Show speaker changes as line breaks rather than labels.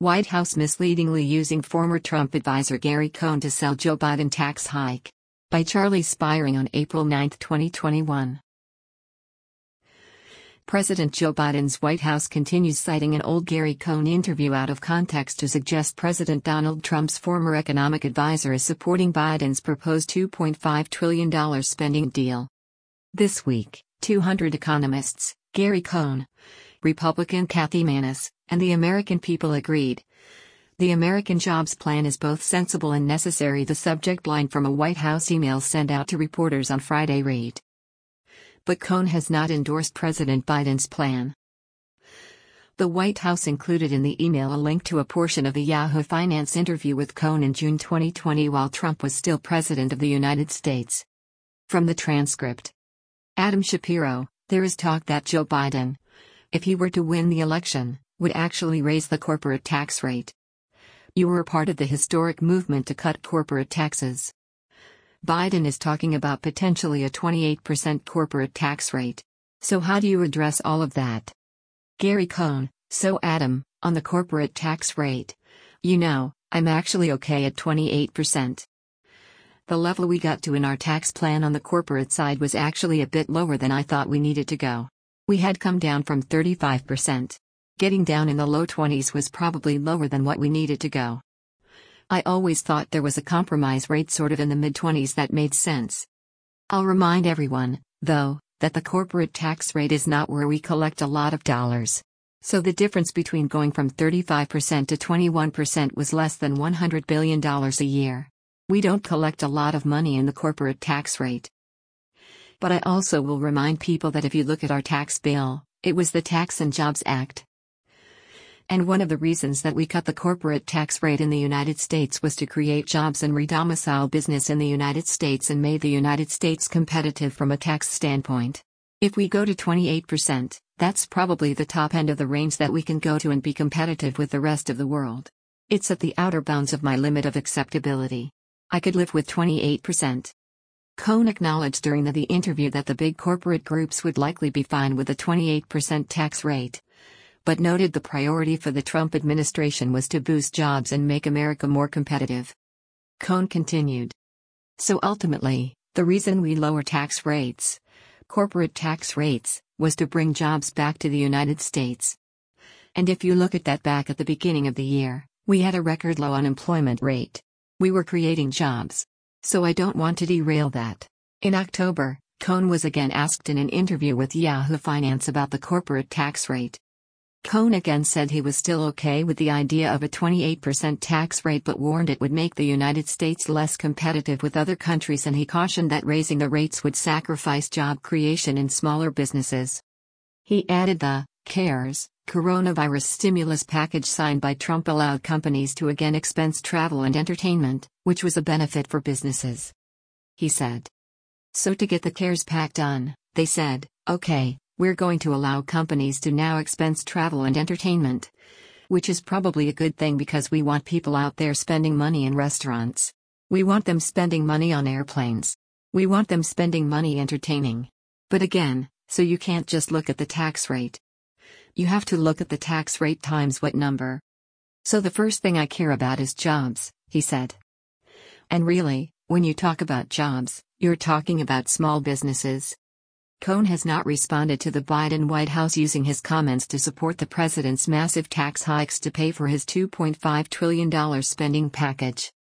White House misleadingly using former Trump advisor Gary Cohn to sell Joe Biden tax hike. By Charlie Spiring on April 9, 2021. President Joe Biden's White House continues citing an old Gary Cohn interview out of context to suggest President Donald Trump's former economic advisor is supporting Biden's proposed $2.5 trillion spending deal. This week, 200 economists, Gary Cohn, Republican Kathy Manis, and the American people agreed. The American Jobs Plan is both sensible and necessary, the subject line from a White House email sent out to reporters on Friday read. But Cohn has not endorsed President Biden's plan. The White House included in the email a link to a portion of the Yahoo Finance interview with Cohn in June 2020 while Trump was still President of the United States. From the transcript. Adam Shapiro, there is talk that Joe Biden, if he were to win the election, would actually raise the corporate tax rate. You were a part of the historic movement to cut corporate taxes. Biden is talking about potentially a 28% corporate tax rate. So how do you address all of that? Gary Cohn, so Adam, on the corporate tax rate. I'm actually okay at 28%. The level we got to in our tax plan on the corporate side was actually a bit lower than I thought we needed to go. We had come down from 35%. Getting down in the low 20s was probably lower than what we needed to go. I always thought there was a compromise rate sort of in the mid-20s that made sense. I'll remind everyone, though, that the corporate tax rate is not where we collect a lot of dollars. So the difference between going from 35% to 21% was less than $100 billion a year. We don't collect a lot of money in the corporate tax rate. But I also will remind people that if you look at our tax bill, it was the Tax and Jobs Act. And one of the reasons that we cut the corporate tax rate in the United States was to create jobs and redomicile business in the United States and made the United States competitive from a tax standpoint. If we go to 28%, that's probably the top end of the range that we can go to and be competitive with the rest of the world. It's at the outer bounds of my limit of acceptability. I could live with 28%. Cohn acknowledged during the interview that the big corporate groups would likely be fine with a 28% tax rate, but noted the priority for the Trump administration was to boost jobs and make America more competitive. Cohn continued. So ultimately, the reason we lower tax rates, corporate tax rates, was to bring jobs back to the United States. And if you look at that back at the beginning of the year, we had a record low unemployment rate. We were creating jobs. So I don't want to derail that. In October, Cohn was again asked in an interview with Yahoo Finance about the corporate tax rate. Cohn again said he was still okay with the idea of a 28% tax rate but warned it would make the United States less competitive with other countries, and he cautioned that raising the rates would sacrifice job creation in smaller businesses. He added the CARES coronavirus stimulus package signed by Trump allowed companies to again expense travel and entertainment, which was a benefit for businesses. He said. So to get the CARES Pact done, they said, okay, we're going to allow companies to now expense travel and entertainment. Which is probably a good thing because we want people out there spending money in restaurants. We want them spending money on airplanes. We want them spending money entertaining. But again, so you can't just look at the tax rate. You have to look at the tax rate times what number. So the first thing I care about is jobs, he said. And really, when you talk about jobs, you're talking about small businesses. Cohn has not responded to the Biden White House using his comments to support the president's massive tax hikes to pay for his $2.5 trillion spending package.